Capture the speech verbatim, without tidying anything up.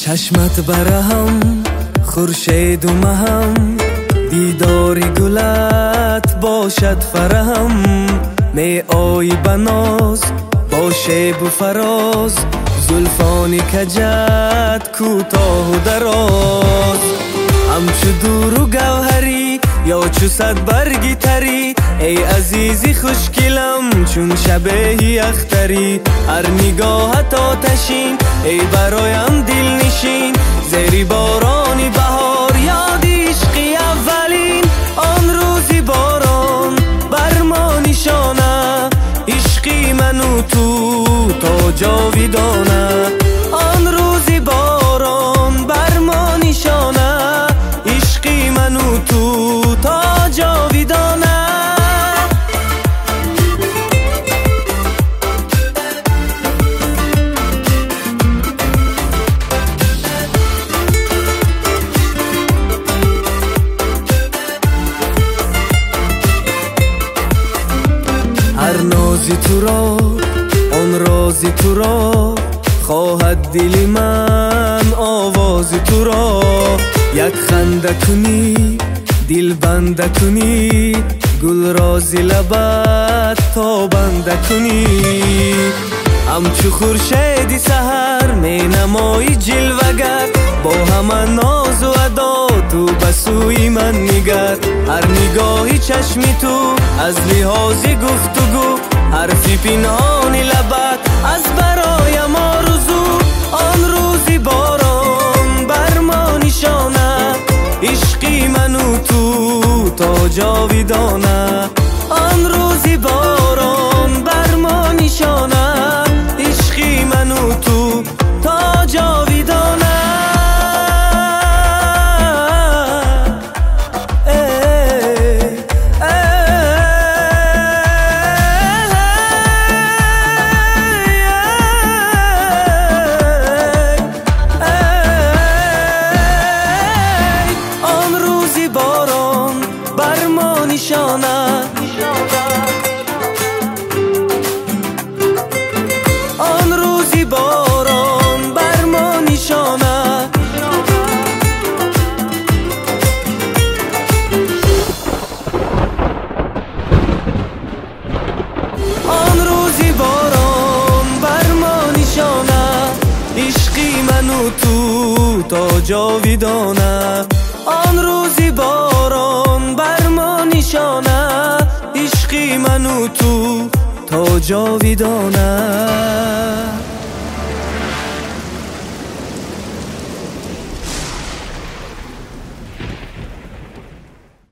چشمت برهم خورشید و مهم، دیدار گلت باشد فرهم. می آیی بناز با شیب و فراز، زلفان کجت کوتاه و دراز. همچو دور و گوهری یا چو صد برگی تری، ای عزیزی خوشگلم چون شبهی اختری. هر نگاهت آتشین ای برایم دل نشین، زیر بارانی بهار یاد عشقی اولین. آن روزی باران بر ما نشانه، عشقی من و تو تا جاودانه. آن روزی باران بر ما نشانه، عشقی من و تو تا جاودانه. هر نازی تو را آن رازی تو را، خواهد دل من آوازی تو را. یک خنده کنی دل بنده کنی، گل رازی لبت تا بنده کنی. همچو خورشید سحر می نمایی جلوگر، با همه ناز و ادا تو بسوی من نگر. هر نگاهی چشمی تو از لحاظی گفتگو، حرفی پنهان لبت از برایم آرزو. آن روزی باران بر ما نشانه، عشقی من و تو تا جاودانه. آن روزی باران بر ما نشانه، عشقی من و تو تا جاودانه. آن روزی باران بر ما نشانه، آن روزی باران بر ما نشانه، عشقی من و تو تا جاودانه. آن روزی باران بر ما نشانه، عشقی من و تو تا جاودانه.